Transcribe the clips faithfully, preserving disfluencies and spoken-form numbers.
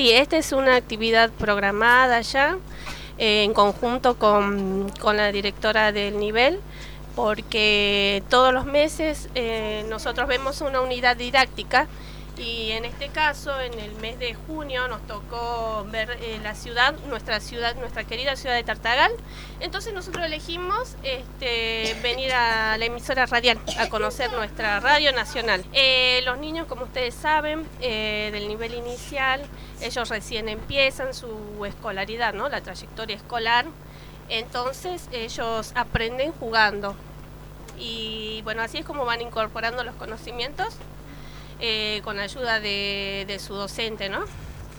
Sí, esta es una actividad programada ya, eh, en conjunto con, con la directora del nivel, porque todos los meses eh, nosotros vemos una unidad didáctica y en este caso, en el mes de junio, nos tocó ver eh, la ciudad, nuestra ciudad, nuestra querida ciudad de Tartagal. Entonces nosotros elegimos este, venir a la emisora radial a conocer nuestra radio nacional. Eh, los niños, como ustedes saben, eh, del nivel inicial, ellos recién empiezan su escolaridad, ¿no? La trayectoria escolar. Entonces ellos aprenden jugando. Y bueno, así es como van incorporando los conocimientos. Eh, con ayuda de, de su docente, ¿no?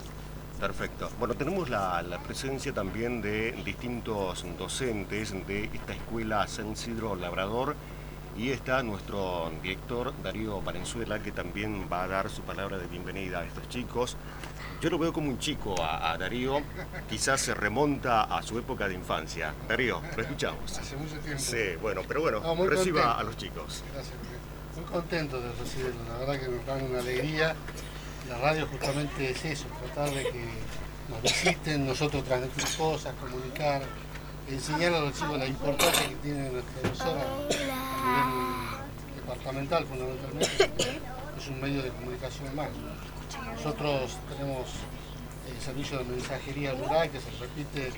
Perfecto. Bueno, tenemos la, la presencia también de distintos docentes de esta escuela San Isidro Labrador y está nuestro director Darío Valenzuela, que también va a dar su palabra de bienvenida a estos chicos. Yo lo veo como un chico a, a Darío, quizás se remonta a su época de infancia. Darío, lo escuchamos. Hace mucho tiempo. Sí, bueno, pero bueno, no, reciba contento. a los chicos. Gracias. Muy contento de recibirlo, la verdad que nos dan una alegría. La radio justamente es eso, tratar de que nos visiten, nosotros transmitir cosas, comunicar, enseñar a los chicos la importancia que tiene nuestra emisora a nivel departamental fundamentalmente, es un medio de comunicación más. Nosotros tenemos el servicio de mensajería rural que se repite,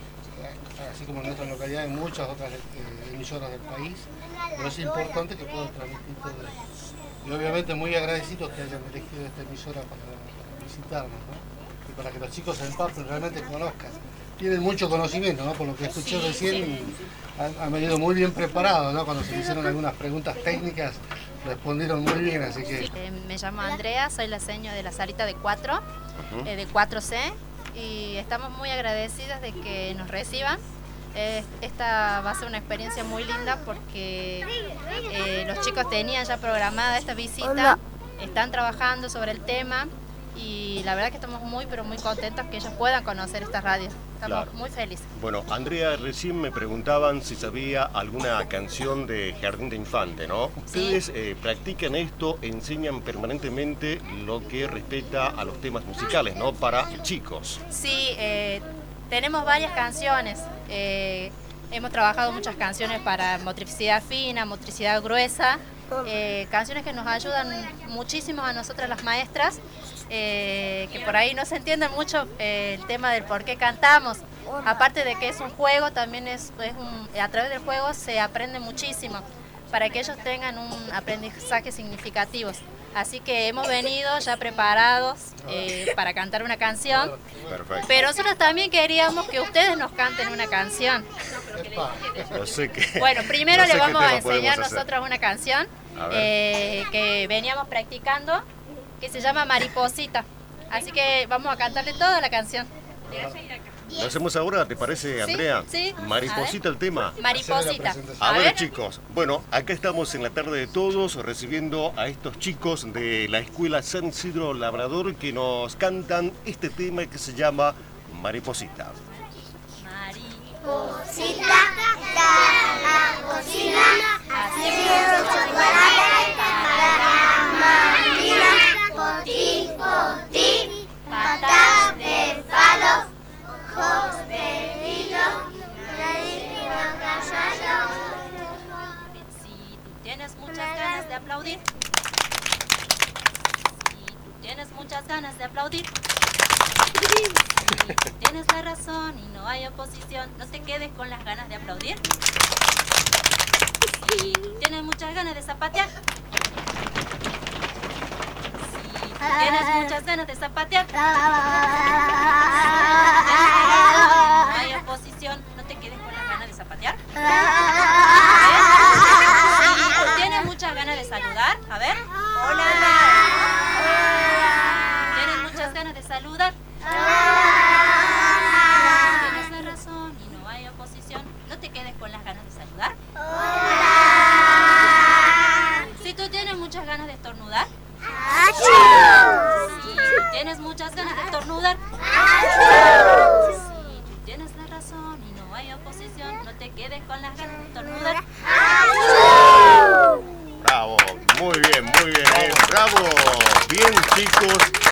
así como en nuestra localidad, en muchas otras eh, emisoras del país, pero es importante que puedan transmitir todo eso. Y obviamente muy agradecidos que hayan elegido esta emisora para, para visitarnos, ¿no? Y para que los chicos se empapen, realmente conozcan. Tienen mucho conocimiento, ¿no? Por lo que escuché sí, recién, sí. han, han venido muy bien preparados, ¿no? Cuando se le hicieron algunas preguntas técnicas, respondieron muy bien, así que... Sí. Eh, me llamo Andrea, soy la seño de la salita de cuatro, uh-huh. eh, de cuatro C, y estamos muy agradecidas de que nos reciban. Eh, esta va a ser una experiencia muy linda porque eh, los chicos tenían ya programada esta visita, Hola. están trabajando sobre el tema y la verdad que estamos muy pero muy contentos que ellos puedan conocer esta radio. Estamos claro. muy felices. Bueno, Andrea, recién me preguntaban si sabía alguna canción de Jardín de Infante, ¿no? Ustedes sí. eh, practican esto, enseñan permanentemente lo que respecta a los temas musicales, ¿no? Para chicos. Sí, eh, tenemos varias canciones. Eh, hemos trabajado muchas canciones para motricidad fina, motricidad gruesa, eh, canciones que nos ayudan muchísimo a nosotras las maestras, eh, que por ahí no se entiende mucho eh, el tema del por qué cantamos. Aparte de que es un juego, también es, es un, a través del juego se aprende muchísimo para que ellos tengan un aprendizaje significativo. Así que hemos venido ya preparados eh, para cantar una canción. Perfecto. Pero nosotros también queríamos que ustedes nos canten una canción. No sé qué. Bueno, primero no sé le vamos a enseñar hacer. nosotros una canción eh, que veníamos practicando, que se llama Mariposita. Así que vamos a cantarle toda la canción. ¿Lo hacemos ahora, te parece, Andrea? Sí, sí. Mariposita el tema. Mariposita. A, a ver, ver, chicos. Bueno, acá estamos en la tarde de todos recibiendo a estos chicos de la escuela San Isidro Labrador que nos cantan este tema que se llama Mariposita. Mariposita, la cocina, haciendo chocolate para la marina, potín, potín, patas de palo. Ojos de hilo, nadie va callado. Si tú tienes muchas ganas de aplaudir, si tú tienes muchas ganas de aplaudir, si tú tienes la razón y no hay oposición, no te quedes con las ganas de aplaudir. Si tú tienes muchas ganas de zapatear, si tú tienes muchas ganas de zapatear, no hay oposición, no te quedes con las ganas de zapatear. Si tú tienes muchas ganas de saludar, a ver. Hola. Tienes muchas ganas de saludar. Tienes la razón y no hay oposición, no te quedes con las ganas de saludar. Si tú tienes muchas ganas de estornudar. Si tienes muchas ganas de estornudar. Si tú tienes la razón y no hay oposición, no te quedes con las ganas de estornudar. Bravo, muy bien, muy bien, eh. Bravo, bien chicos.